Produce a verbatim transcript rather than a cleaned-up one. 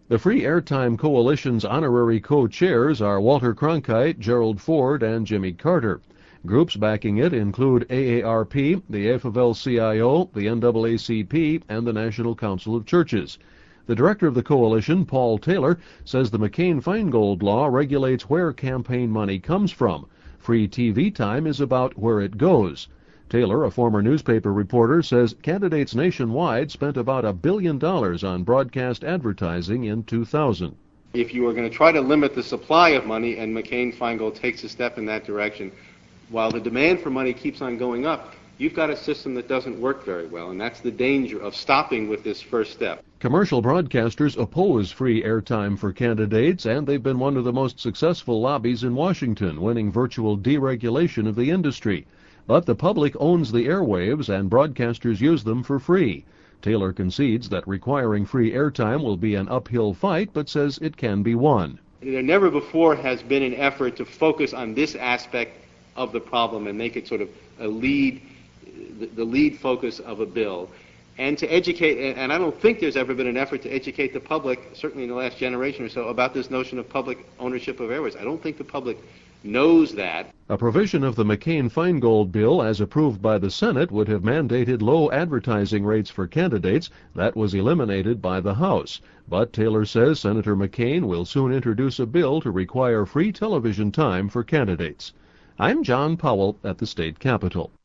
The Free Airtime Coalition's honorary co-chairs are Walter Cronkite, Gerald Ford, and Jimmy Carter. Groups backing it include A A R P, the A F L C I O, the N double A C P, and the National Council of Churches. The director of the coalition, Paul Taylor, says the McCain-Feingold law regulates where campaign money comes from. Free T V time is about where it goes. Taylor, a former newspaper reporter, says candidates nationwide spent about a billion dollars on broadcast advertising in two thousand. If you are going to try to limit the supply of money, and McCain-Feingold takes a step in that direction, while the demand for money keeps on going up, you've got a system that doesn't work very well, and that's the danger of stopping with this first step. Commercial broadcasters oppose free airtime for candidates, and they've been one of the most successful lobbies in Washington, winning virtual deregulation of the industry. But the public owns the airwaves, and broadcasters use them for free. Taylor concedes that requiring free airtime will be an uphill fight, but says it can be won. There never before has been an effort to focus on this aspect of the problem and make it sort of a lead, the lead focus of a bill. And to educate, and I don't think there's ever been an effort to educate the public, certainly in the last generation or so, about this notion of public ownership of airways. I don't think the public knows that. A provision of the McCain-Feingold bill, as approved by the Senate, would have mandated low advertising rates for candidates. That was eliminated by the House. But Taylor says Senator McCain will soon introduce a bill to require free television time for candidates. I'm John Powell at the state capitol.